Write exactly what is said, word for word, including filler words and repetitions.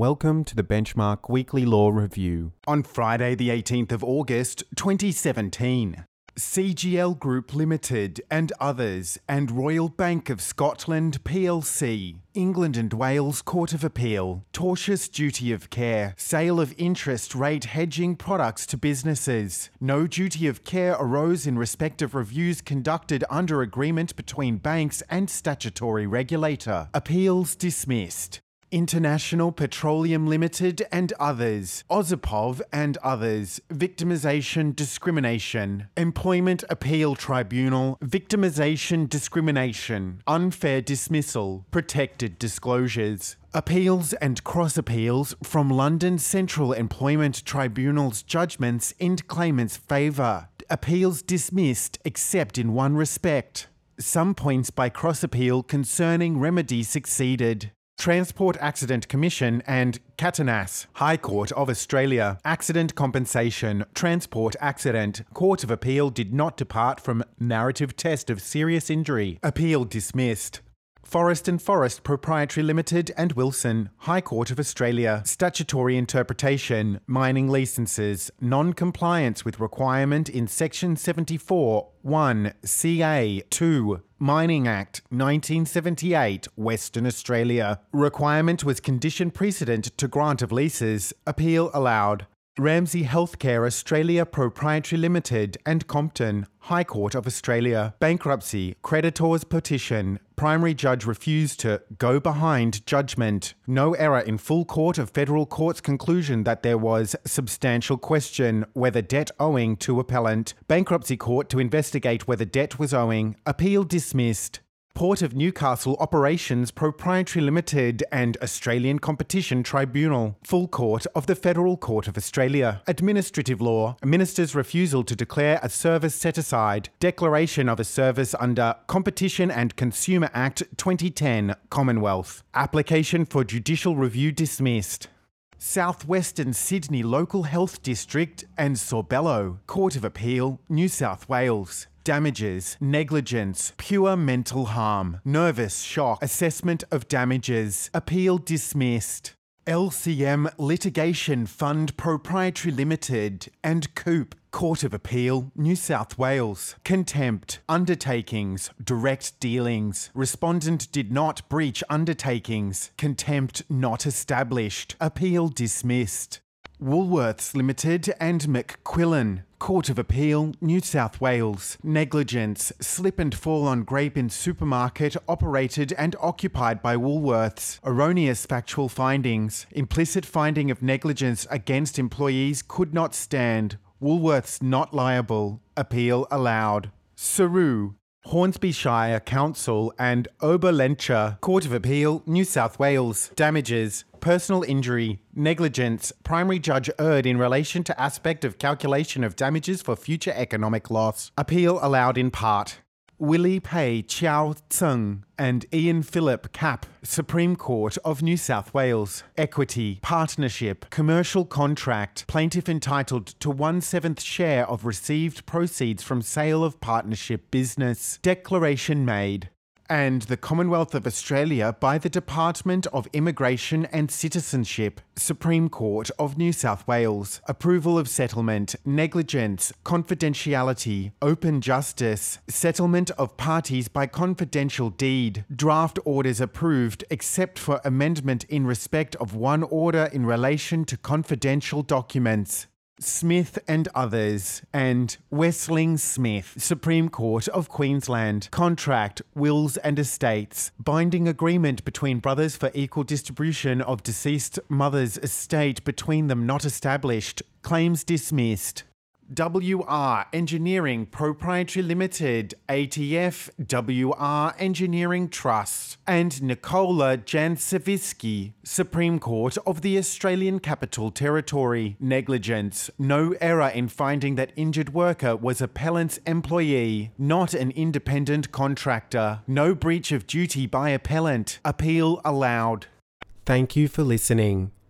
welcome to the Benchmark Weekly Law Review. On Friday the eighteenth of August twenty seventeen, C G L Group Limited and others and Royal Bank of Scotland P L C, England and Wales Court of Appeal, tortious duty of care, sale of interest rate hedging products to businesses. No duty of care arose in respect of reviews conducted under agreement between banks and statutory regulator. Appeals dismissed. International Petroleum Limited and others, Ozipov and others, Victimisation Discrimination, Employment Appeal Tribunal, Victimisation Discrimination, Unfair Dismissal, Protected Disclosures. Appeals and cross-appeals from London Central Employment Tribunal's judgments in claimants' favour. Appeals dismissed except in one respect. Some points by cross-appeal concerning remedy succeeded. Transport Accident Commission and Catanas, High Court of Australia, Accident Compensation, Transport Accident, Court of Appeal did not depart from narrative test of serious injury. Appeal dismissed. Forest and Forest Proprietary Limited and Wilson, High Court of Australia, Statutory Interpretation, Mining Licences, Non-Compliance with Requirement in Section seventy-four, one C A two, Mining Act, nineteen seventy-eight, Western Australia. Requirement was condition precedent to grant of leases. Appeal allowed. Ramsay Healthcare Australia Proprietary Limited and Compton, High Court of Australia, bankruptcy, creditors petition, primary judge refused to go behind judgment. No error in full court of federal court's conclusion that there was substantial question whether debt owing to appellant. Bankruptcy court to investigate whether debt was owing. Appeal dismissed. Port of Newcastle Operations Proprietary Limited and Australian Competition Tribunal, full court of the Federal Court of Australia. Administrative law, minister's refusal to declare a service set aside, declaration of a service under Competition and Consumer Act twenty ten, Commonwealth. Application for judicial review dismissed. Southwestern Sydney Local Health District and Sorbello, Court of Appeal, New South Wales. Damages, negligence, pure mental harm, nervous shock, assessment of damages, appeal dismissed. L C M Litigation Fund Proprietary Limited and Coop, Court of Appeal, New South Wales. Contempt, undertakings, direct dealings. Respondent did not breach undertakings. Contempt not established. Appeal dismissed. Woolworths Limited and McQuillan, Court of Appeal, New South Wales. Negligence, slip and fall on grape in supermarket operated and occupied by Woolworths. Erroneous factual findings. Implicit finding of negligence against employees could not stand. Woolworths not liable. Appeal allowed. Saru, Hornsby Shire Council and Oberlencher, Court of Appeal, New South Wales. Damages, personal injury, negligence, primary judge erred in relation to aspect of calculation of damages for future economic loss. Appeal allowed in part. Willie Pei Chiao Tsung and Ian Phillip Cap, Supreme Court of New South Wales. Equity, partnership, commercial contract, plaintiff entitled to one-seventh share of received proceeds from sale of partnership business. Declaration made. And the Commonwealth of Australia by the Department of Immigration and Citizenship, Supreme Court of New South Wales. Approval of settlement, negligence, confidentiality, open justice, settlement of parties by confidential deed. Draft orders approved except for amendment in respect of one order in relation to confidential documents. Smith and others, and Wessling Smith, Supreme Court of Queensland. Contract, wills and estates. Binding agreement between brothers for equal distribution of deceased mother's estate between them not established. Claims dismissed. W R Engineering Proprietary Limited, A T F W R Engineering Trust, and Nicola Jansevsky, Supreme Court of the Australian Capital Territory. Negligence, no error in finding that injured worker was appellant's employee, not an independent contractor. No breach of duty by appellant. Appeal allowed. Thank you for listening.